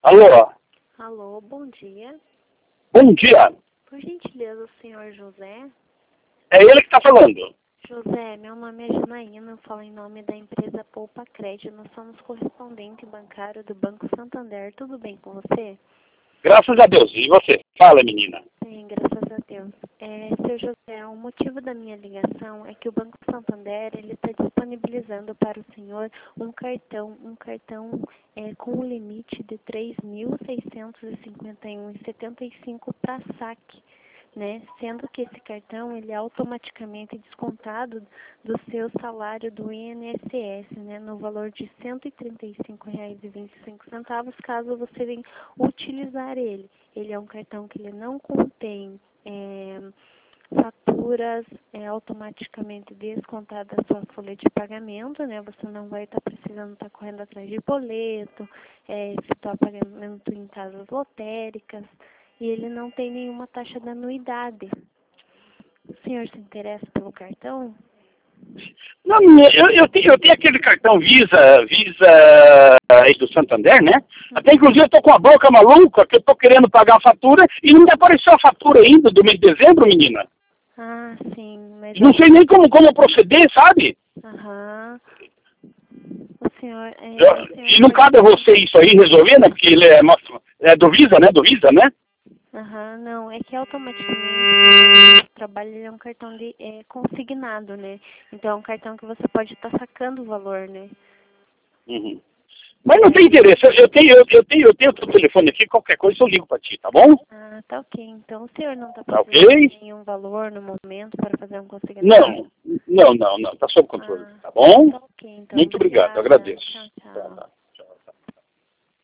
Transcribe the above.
Alô? Alô, bom dia. Bom dia. Por gentileza, o senhor José? É ele que está falando. José, meu nome é Janaína, eu falo em nome da empresa Poupa Crédito. Nós somos correspondente bancário do Banco Santander. Tudo bem com você? Graças a Deus. E você? Fala, menina. Sim, graças a Deus. Seu José, o motivo da minha ligação é que o Banco Santander ele está disponibilizando para o senhor um cartão com um limite de R$ 3.651,75 para saque, né? Sendo que esse cartão ele é automaticamente descontado do seu salário do INSS, né? No valor de R$ 135,25, caso você venha utilizar ele. Ele é um cartão que ele não contém faturas automaticamente descontadas da sua folha de pagamento, né? Você não vai estar precisando estar correndo atrás de boleto, efetuar pagamento em casas lotéricas, e ele não tem nenhuma taxa de anuidade. O senhor se interessa pelo cartão? Não, eu tenho aquele cartão Visa aí do Santander, né? Até inclusive eu tô com a boca maluca, que eu tô querendo pagar a fatura e não me apareceu a fatura ainda do mês de dezembro, menina. Ah, sim, mas... Não sei nem como proceder, sabe? Aham. O senhor... E não cabe a você isso aí resolver, né? Porque ele é do Visa, né? Do Visa, né? Aham, não, é que automaticamente o trabalho ele é um cartão consignado, né? Então é um cartão que você pode estar sacando o valor, né? Uhum. Mas não tem interesse. Eu tenho o teu telefone aqui, qualquer coisa eu ligo pra ti, tá bom? Ah, tá ok. Então o senhor não está Tá precisando ok? de nenhum valor no momento para fazer um consignado? Não. Tá sob controle, Ah, tá bom? tá ok. Então, Muito obrigado, obrigada. agradeço. Tchau, Tá, tchau. tá.